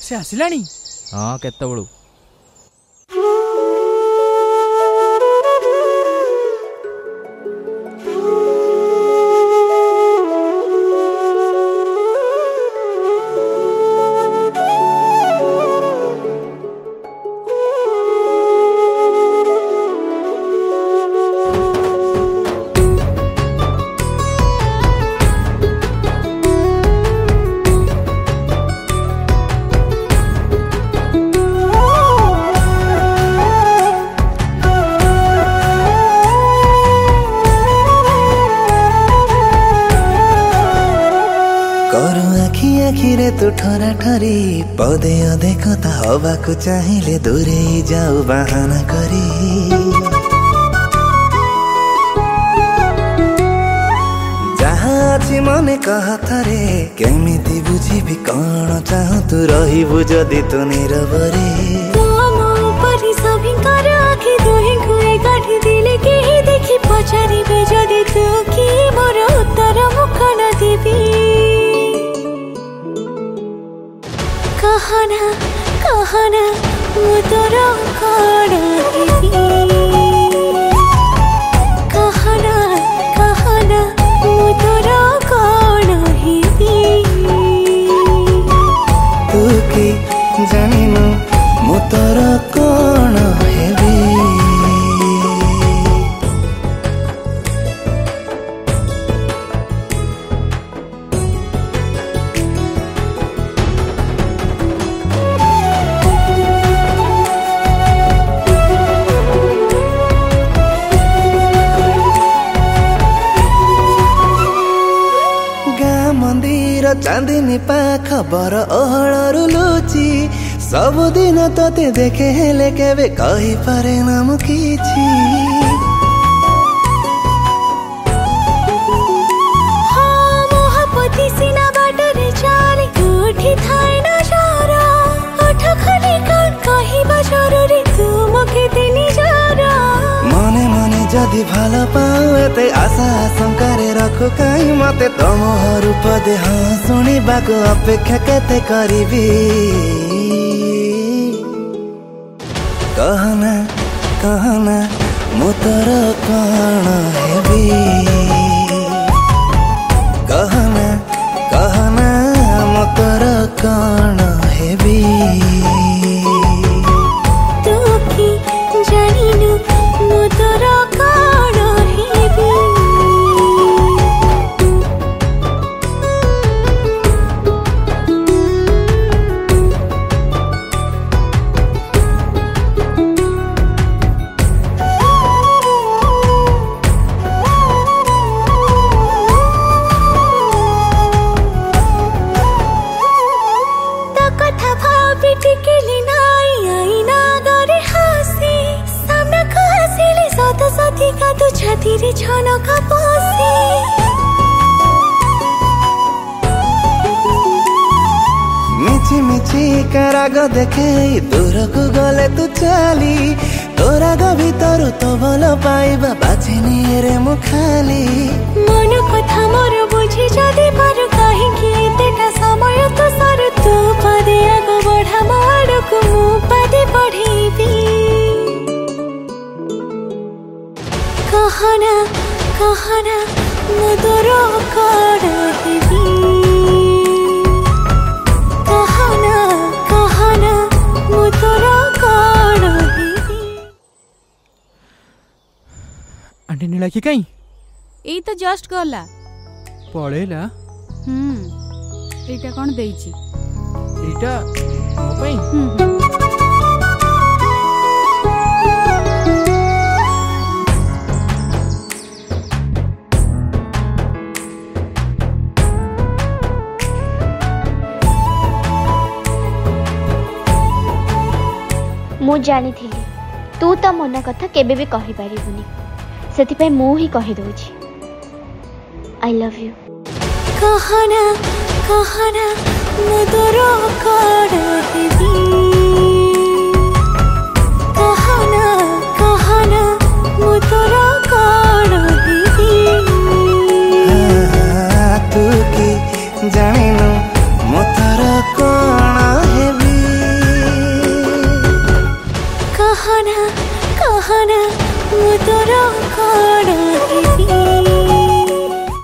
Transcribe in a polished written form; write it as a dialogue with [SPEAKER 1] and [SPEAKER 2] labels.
[SPEAKER 1] से आसिलानी?
[SPEAKER 2] हाँ केतबेलू
[SPEAKER 3] आखिरे तू ठरा ठरी पदे अधे कथा हवाको चाहिए दूरे जाऊ बहाना करी जहाँ अछि मने कह थरे केमिति बुझिबि कण चाहू तू रहिबु जदि तू नीरवरे पचारिबे जदि तू कि मोर उत्तर मुख न देबी कहना कहना मु तोर कण हेबी कहना कहना मु तोर कण हेबी तू कि जानिनु मु तोर कण हेबी चांदनी पाख बर ओहळरू लुची सबुदिन तते देखे हेले केबे कहि पारे ना मु किछि
[SPEAKER 4] मोहपति सिना बाटरे चाली कोठी थाए ना जरा ओठ खाली कान कहिबा जरुरी तू मके दिनी जरा
[SPEAKER 3] मने मने जदि भालो पाऊ एते आशा आशंकारे रखु काई मते तमहर पदे हाँ शुणिबाको अपेक्षा केते करिबी कहना कहना मु तोर कण हेबी कहना कहना मु तोर कण हेबी
[SPEAKER 4] तू कि जानिनु मु तोर कण हेबी छातीरे छनका पसे
[SPEAKER 3] मिछि मिछि कराग देखे दूर को गले तू चली तोरा ग भीतर तो भल पाइबा बाछिनी रे मु खाली
[SPEAKER 4] मन कथा मोर बुझी जदि पार काहे कि एतेटा समय तो सर तू पदे आग बढ़ा मार को मु पदे बढ़ेबी कहना कहना मु तोर कण हेबी कहना कहना मु तोर कण हेबी
[SPEAKER 1] आंटी नीला की कहीं
[SPEAKER 5] एई तो जस्ट गला
[SPEAKER 1] पळेला
[SPEAKER 5] एटा कोन देइची
[SPEAKER 1] एटा मो पई
[SPEAKER 6] मु जानी थी तू तो मन कथा केबे भी कहि पारिबुनी सेति मु ही कहि दउछि आई लव यू
[SPEAKER 4] कहना कहना मु तोर कण हेबी कहना कहना मु तोर कण हेबी
[SPEAKER 3] तू कि जानिनु मु तोर कण हेबी
[SPEAKER 4] कहना मु तोर